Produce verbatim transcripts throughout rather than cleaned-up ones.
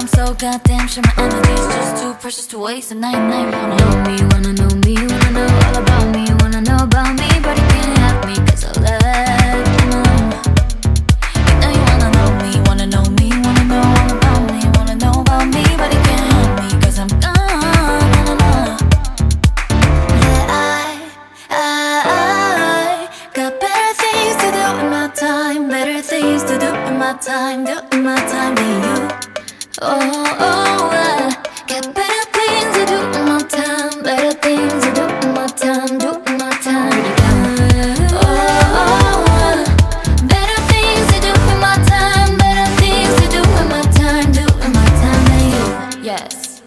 I'm so goddamn sure my energy's just too precious to waste. And I, and I wanna know me, wanna know me, wanna know all about me, wanna know about me, but you can't have me cause I left him alone. You know you wanna know me, wanna know me, wanna know all about me, wanna know about me, but you can't have me cause I'm gone. Yeah, I, I, I got better things to do in my time, better things to do in my time, do in my time than you. Oh, oh, I got better things to do in my time, better things to do in my time, do in my time. Oh, oh, I, better things to do in my time, better things to do in my time, do in my time than you. Yes.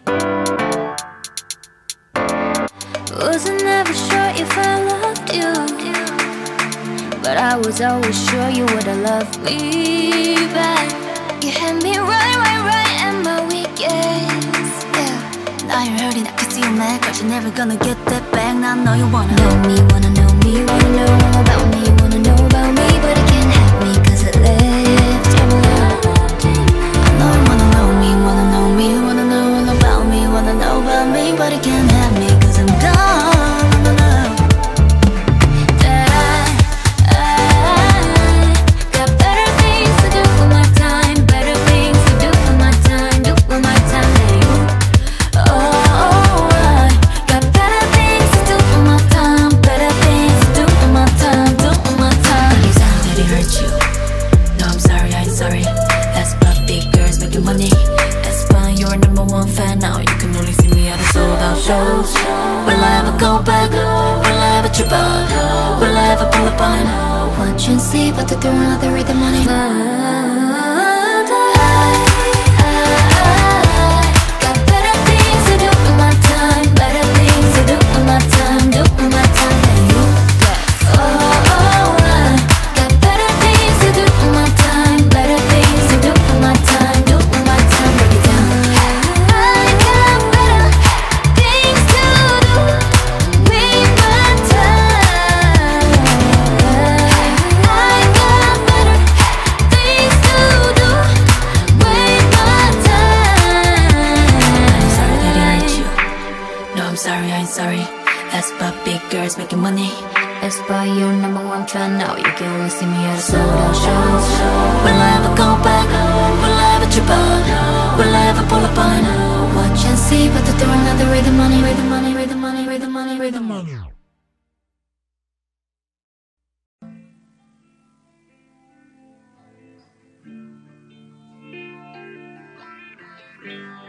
Wasn't ever sure if I loved you, but I was always sure you would've loved me back. You had me right, right, right at my weakest, yeah. Now you're hurting, I can see you mad, cause you're never gonna get that back. Now I know you wanna know me, wanna know me, wanna know all about me, wanna know about me, but you can't have me cause I left you alone. I know you wanna know me, wanna know me, wanna know all about me, wanna know about me, but you can't have me cause I'm gone. Shows. Will I ever go back? Will I ever trip up? Will I ever pull up on? Watch and see, but to throw another rhythm on it. But I, I, got better things to do with my time, better things to do with my time, do with my time than you. Oh, oh, I got better things to do with my time, better things to do with my time, do with my time. Break it down. I got better things to do with my time. I got better things to do with my time. I'm sorry that I hurt you. No, I'm sorry, I ain't sorry. That's about big girls making money. That's why you're number one fan now. You can only see me at a sold out shows. Will I ever go back? Will I ever trip up? Will I ever pull up on? Watch and see, but to throw another rhythm money, rhythm money, rhythm money, rhythm money, rhythm money. Yeah.